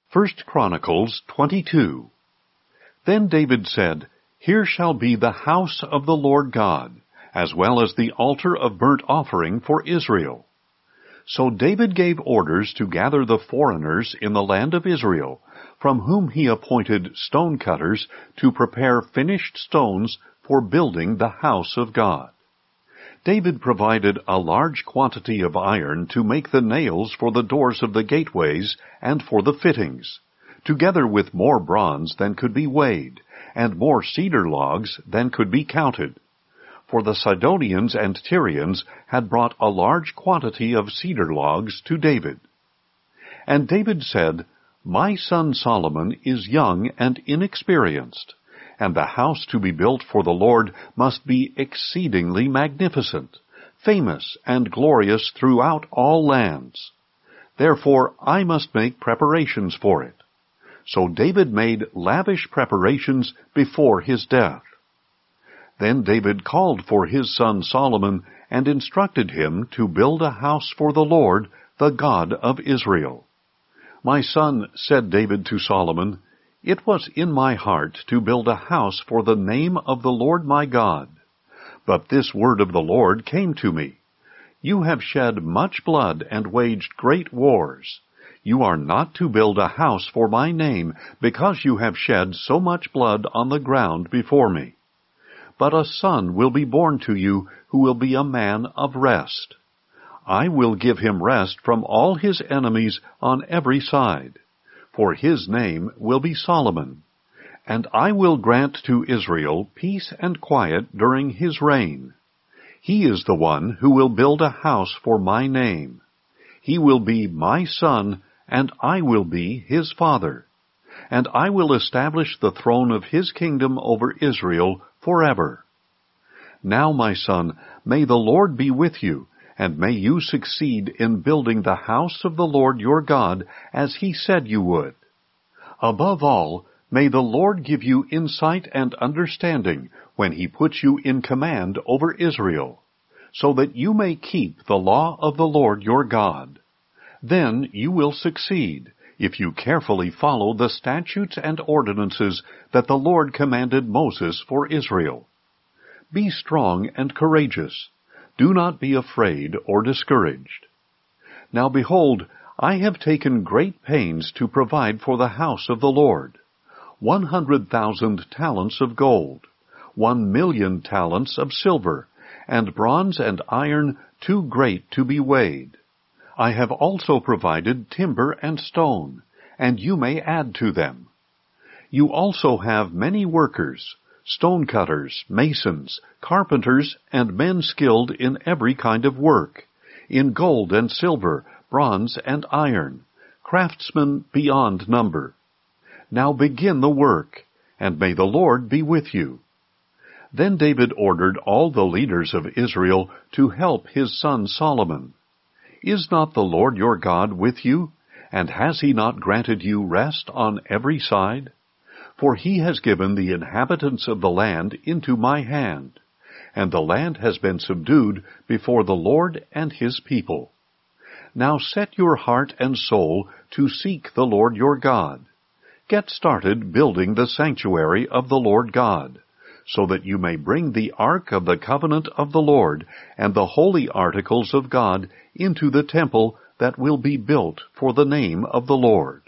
1 Chronicles 22. Then David said, Here shall be the house of the Lord God, as well as the altar of burnt offering for Israel. So David gave orders to gather the foreigners in the land of Israel, from whom he appointed stone cutters to prepare finished stones for building the house of God. David provided a large quantity of iron to make the nails for the doors of the gateways and for the fittings, together with more bronze than could be weighed, and more cedar logs than could be counted. For the Sidonians and Tyrians had brought a large quantity of cedar logs to David. And David said, My son Solomon is young and inexperienced, and the house to be built for the Lord must be exceedingly magnificent, famous and glorious throughout all lands. Therefore I must make preparations for it. So David made lavish preparations before his death. Then David called for his son Solomon and instructed him to build a house for the Lord, the God of Israel. My son, said David to Solomon, It was in my heart to build a house for the name of the Lord my God. But this word of the Lord came to me. You have shed much blood and waged great wars. You are not to build a house for my name, because you have shed so much blood on the ground before me. But a son will be born to you who will be a man of rest. I will give him rest from all his enemies on every side, for his name will be Solomon. And I will grant to Israel peace and quiet during his reign. He is the one who will build a house for my name. He will be my son, and I will be his father. And I will establish the throne of his kingdom over Israel forever. Now, my son, may the Lord be with you, and may you succeed in building the house of the Lord your God, as he said you would. Above all, may the Lord give you insight and understanding when he puts you in command over Israel, so that you may keep the law of the Lord your God. Then you will succeed, if you carefully follow the statutes and ordinances that the Lord commanded Moses for Israel. Be strong and courageous. Do not be afraid or discouraged. Now behold, I have taken great pains to provide for the house of the Lord, 100,000 talents of gold, 1,000,000 talents of silver, and bronze and iron too great to be weighed. I have also provided timber and stone, and you may add to them. You also have many workers, stone cutters, masons, carpenters, and men skilled in every kind of work, in gold and silver, bronze and iron, craftsmen beyond number. Now begin the work, and may the Lord be with you. Then David ordered all the leaders of Israel to help his son Solomon. Is not the Lord your God with you, and has he not granted you rest on every side? For he has given the inhabitants of the land into my hand, and the land has been subdued before the Lord and his people. Now set your heart and soul to seek the Lord your God. Get started building the sanctuary of the Lord God, so that you may bring the ark of the covenant of the Lord and the holy articles of God into the temple that will be built for the name of the Lord.